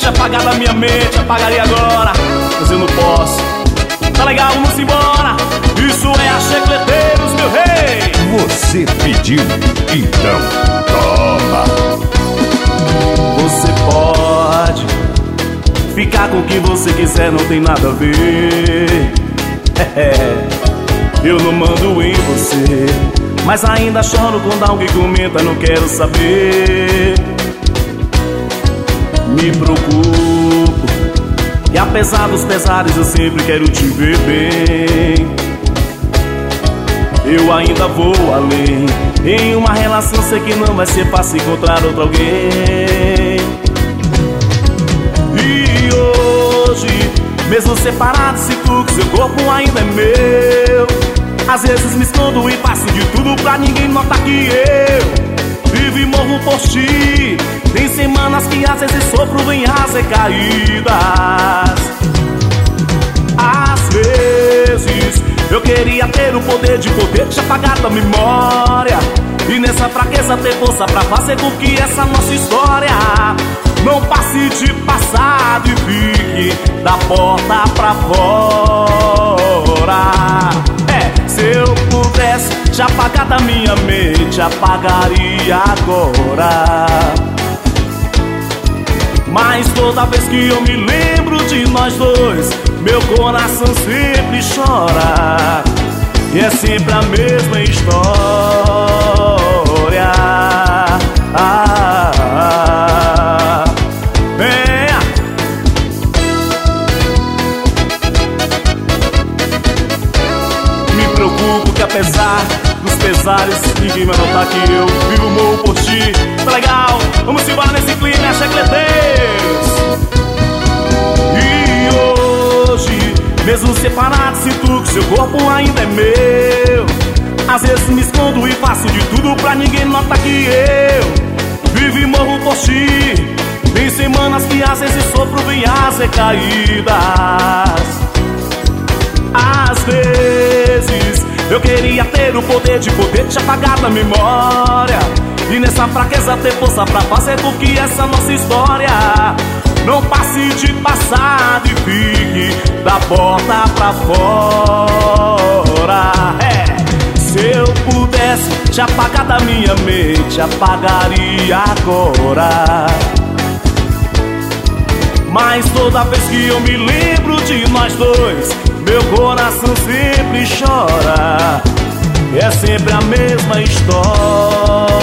te apagar da minha mente, apagaria agora, mas eu não posso. Tá legal, vamos embora. Isso é a Chicleteiros, meu rei. Você pediu, então toma. Você pode ficar com quem você quiser, não tem nada a ver. Eu não mando em você, mas ainda choro quando alguém comenta, não quero saber. Me preocupo, e apesar dos pesares eu sempre quero te ver bem. Eu ainda vou além, em uma relação sei que não vai ser fácil encontrar outro alguém. E hoje, mesmo separado, sinto que seu corpo ainda é meu. Às vezes me escondo e faço de tudo pra ninguém notar que eu vivo e morro por ti. Tem semanas que às vezes sofro em recaídas. Às vezes eu queria ter o poder de te apagar da memória, e nessa fraqueza ter força pra fazer com que essa nossa história não passe de passado e fique da porta pra fora. Se eu pudesse te apagar da minha mente, apagaria agora. Mas toda vez que eu me lembro de nós dois, meu coração sempre chora. E é sempre a mesma história. Me preocupo que apesar dos pesares, ninguém vai notar que eu vivo morro por ti. Tá legal? Vamos embora nesse clima, Chicleteiros. E hoje, mesmo separado, sinto que seu corpo ainda é meu. Às vezes me escondo e faço de tudo pra ninguém notar que eu vivo e morro por ti. Tem semanas que às vezes sofro em as recaídas. Às vezes eu queria ter o poder de te apagar da memória, e nessa fraqueza ter força pra fazer com que essa nossa história não passe de passado e fique da porta pra fora. Se eu pudesse te apagar da minha mente, apagaria agora. Mas toda vez que eu me lembro de nós dois, meu coração sempre chora. É sempre a mesma história.